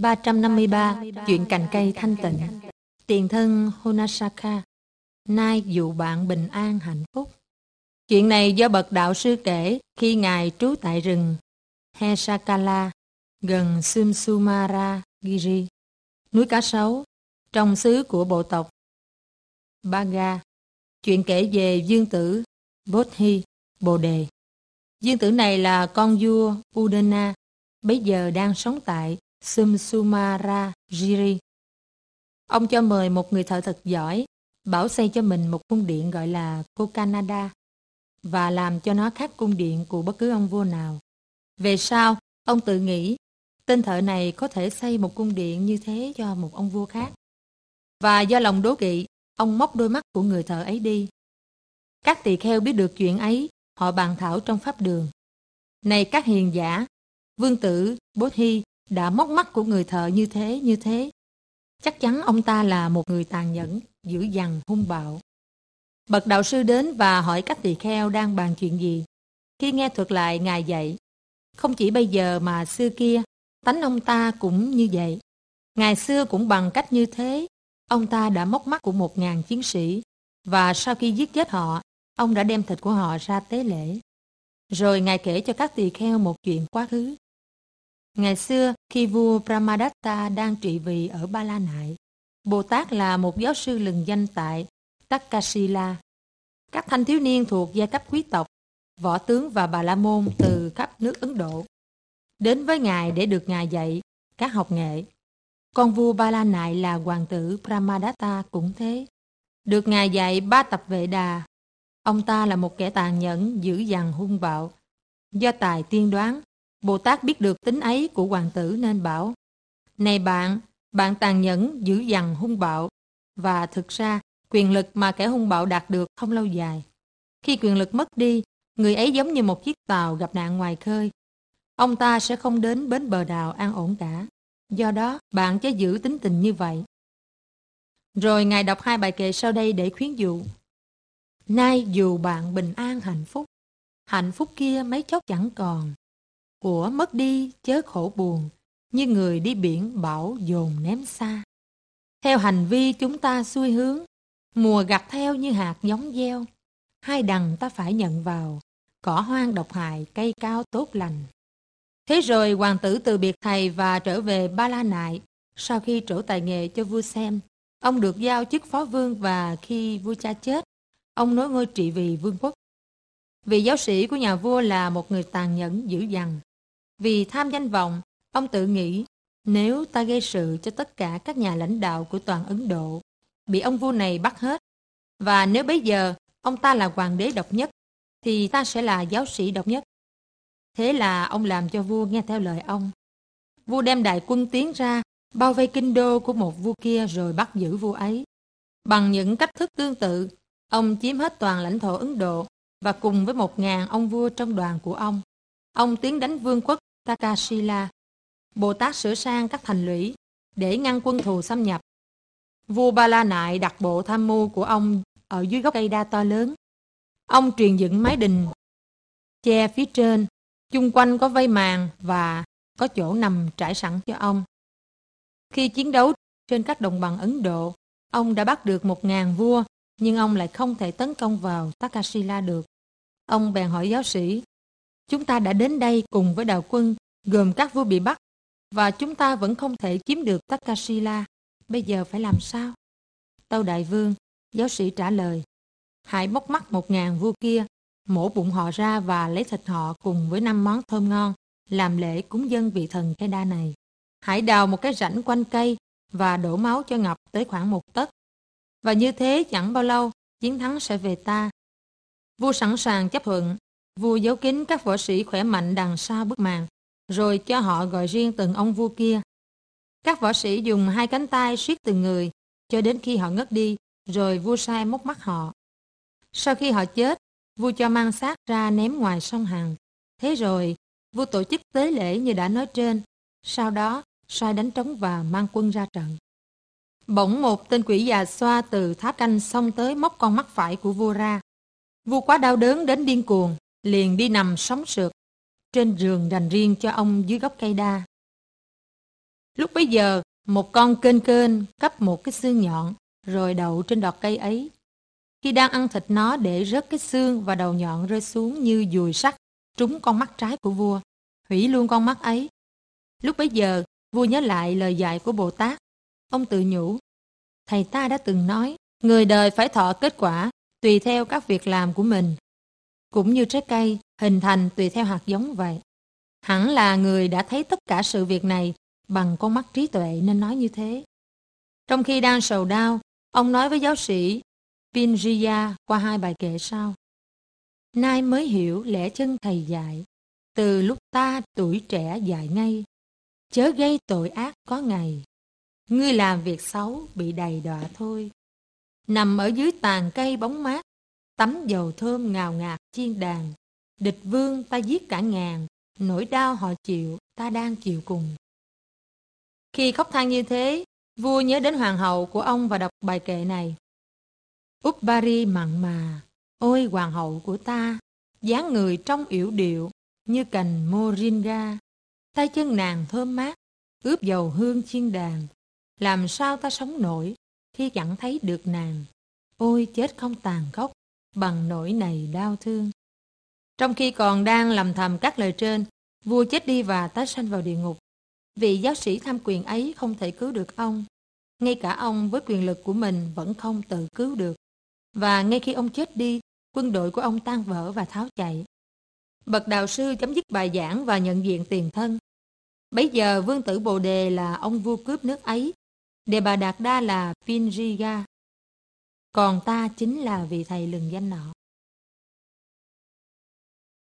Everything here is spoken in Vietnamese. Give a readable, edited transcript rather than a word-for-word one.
353. Chuyện cành cây thanh tịnh. Tiền thân Hunasaka, nay dụ bạn bình an hạnh phúc. Chuyện này do bậc đạo sư kể khi ngài trú tại rừng Hesakala gần Sumsumara Giri, núi Cá Sấu, trong xứ của bộ tộc Baga. Chuyện kể về dương tử Bodhi, Bồ Đề. Dương tử này là con vua Udana, bấy giờ đang sống tại Sumsumara Giri. Ông cho mời một người thợ thật giỏi, bảo xây cho mình một cung điện gọi là Kokanada và làm cho nó khác cung điện của bất cứ ông vua nào. Về sau, ông tự nghĩ tên thợ này có thể xây một cung điện như thế cho một ông vua khác. Và do lòng đố kỵ, ông móc đôi mắt của người thợ ấy đi. Các tỳ kheo biết được chuyện ấy, họ bàn thảo trong pháp đường. Này các hiền giả, vương tử Bodhi đã móc mắt của người thợ như thế. Chắc chắn ông ta là một người tàn nhẫn, dữ dằn, hung bạo. Bậc đạo sư đến và hỏi các tỳ kheo đang bàn chuyện gì. Khi nghe thuật lại ngài dạy, không chỉ bây giờ mà xưa kia, tánh ông ta cũng như vậy. Ngày xưa cũng bằng cách như thế, ông ta đã móc mắt của 1000 chiến sĩ, và sau khi giết chết họ, ông đã đem thịt của họ ra tế lễ. Rồi ngài kể cho các tỳ kheo một chuyện quá khứ. Ngày xưa, khi vua Brahmadatta đang trị vì ở Ba La Nại, Bồ Tát là một giáo sư lừng danh tại Takshila. Các thanh thiếu niên thuộc giai cấp quý tộc, võ tướng và bà la môn từ khắp nước Ấn Độ đến với ngài để được ngài dạy các học nghệ. Con vua Ba La Nại là hoàng tử Brahmadatta cũng thế, được ngài dạy 3 tập Vệ Đà. Ông ta là một kẻ tàn nhẫn, dữ dằn, hung bạo. Do tài tiên đoán, Bồ Tát biết được tính ấy của hoàng tử nên bảo: Này bạn tàn nhẫn, dữ dằn, hung bạo. Và thực ra, quyền lực mà kẻ hung bạo đạt được không lâu dài. Khi quyền lực mất đi, người ấy giống như một chiếc tàu gặp nạn ngoài khơi. Ông ta sẽ không đến bến bờ nào an ổn cả. Do đó, bạn chớ giữ tính tình như vậy. Rồi ngài đọc 2 bài kệ sau đây để khuyến dụ. Nay dù bạn bình an hạnh phúc kia mấy chốc chẳng còn. Của mất đi chớ khổ buồn, như người đi biển bão dồn ném xa. Theo hành vi chúng ta xuôi hướng, mùa gặt theo như hạt giống gieo. Hai đằng ta phải nhận vào, cỏ hoang độc hại, cây cao tốt lành. Thế rồi hoàng tử từ biệt thầy và trở về Ba La Nại. Sau khi trổ tài nghệ cho vua xem, ông được giao chức phó vương và khi vua cha chết, ông nối ngôi trị vì vương quốc. Vị giáo sĩ của nhà vua là một người tàn nhẫn dữ dằn. Vì tham danh vọng, ông tự nghĩ nếu ta gây sự cho tất cả các nhà lãnh đạo của toàn Ấn Độ, bị ông vua này bắt hết. Và nếu bấy giờ ông ta là hoàng đế độc nhất, thì ta sẽ là giáo sĩ độc nhất. Thế là ông làm cho vua nghe theo lời ông. Vua đem đại quân tiến ra, bao vây kinh đô của một vua kia rồi bắt giữ vua ấy. Bằng những cách thức tương tự, ông chiếm hết toàn lãnh thổ Ấn Độ và cùng với 1000 ông vua trong đoàn của ông tiến đánh vương quốc Takshila. Bồ Tát sửa sang các thành lũy để ngăn quân thù xâm nhập. Vua Ba La Nại đặt bộ tham mưu của ông ở dưới gốc cây đa to lớn. Ông truyền dựng mái đình che phía trên, chung quanh có vây màn và có chỗ nằm trải sẵn cho ông. Khi chiến đấu trên các đồng bằng Ấn Độ, ông đã bắt được 1000 vua, nhưng ông lại không thể tấn công vào Takshila được. Ông bèn hỏi giáo sĩ: Chúng ta đã đến đây cùng với đạo quân gồm các vua bị bắt, và chúng ta vẫn không thể chiếm được Takshila. Bây giờ phải làm sao? Tâu đại vương, giáo sĩ trả lời: Hãy móc mắt 1000 vua kia, mổ bụng họ ra và lấy thịt họ cùng với 5 món thơm ngon, làm lễ cúng dâng vị thần cây đa này. Hãy đào một cái rãnh quanh cây và đổ máu cho ngập tới khoảng 1 tấc. Và như thế chẳng bao lâu, chiến thắng sẽ về ta. Vua sẵn sàng chấp thuận. Vua giấu kín các võ sĩ khỏe mạnh đằng sau bức màn, rồi cho họ gọi riêng từng ông vua kia. Các võ sĩ dùng 2 cánh tay siết từng người, cho đến khi họ ngất đi, rồi vua sai móc mắt họ. Sau khi họ chết, vua cho mang xác ra ném ngoài sông Hằng. Thế rồi, vua tổ chức tế lễ như đã nói trên. Sau đó, sai đánh trống và mang quân ra trận. Bỗng một tên quỷ già xoa từ tháp canh xông tới móc con mắt phải của vua ra. Vua quá đau đớn đến điên cuồng, liền đi nằm sóng sượt trên giường dành riêng cho ông dưới gốc cây đa. Lúc bấy giờ, một con kênh kênh cắp một cái xương nhọn, rồi đậu trên đọt cây ấy. Khi đang ăn thịt nó để rớt cái xương và đầu nhọn rơi xuống như dùi sắt, trúng con mắt trái của vua, hủy luôn con mắt ấy. Lúc bấy giờ, vua nhớ lại lời dạy của Bồ Tát. Ông tự nhủ, thầy ta đã từng nói, người đời phải thọ kết quả tùy theo các việc làm của mình. Cũng như trái cây, hình thành tùy theo hạt giống vậy. Hẳn là người đã thấy tất cả sự việc này bằng con mắt trí tuệ nên nói như thế. Trong khi đang sầu đau, ông nói với giáo sĩ Pinriya qua 2 bài kệ sau. Nay mới hiểu lẽ chân thầy dạy, từ lúc ta tuổi trẻ dạy ngay, chớ gây tội ác có ngày, ngươi làm việc xấu bị đầy đọa thôi. Nằm ở dưới tàn cây bóng mát, tắm dầu thơm ngào ngạt chiên đàn, địch vương ta giết cả ngàn, nỗi đau họ chịu ta đang chịu cùng. Khi khóc than như thế, vua nhớ đến hoàng hậu của ông và đọc bài kệ này. Uppari mặn mà, ôi hoàng hậu của ta, dáng người trông yểu điệu như cành moringa, tay chân nàng thơm mát, ướp dầu hương chiên đàn. Làm sao ta sống nổi khi chẳng thấy được nàng? Ôi chết không tàn khốc bằng nỗi này đau thương. Trong khi còn đang lầm thầm các lời trên, vua chết đi và tái sanh vào địa ngục. Vị giáo sĩ tham quyền ấy không thể cứu được ông. Ngay cả ông với quyền lực của mình vẫn không tự cứu được. Và ngay khi ông chết đi, quân đội của ông tan vỡ và tháo chạy. Bậc đạo sư chấm dứt bài giảng và nhận diện tiền thân. Bấy giờ vương tử Bồ Đề là ông vua cướp nước ấy, Đề Bà Đạt Đa là Pinriya, còn ta chính là vị thầy lừng danh nọ.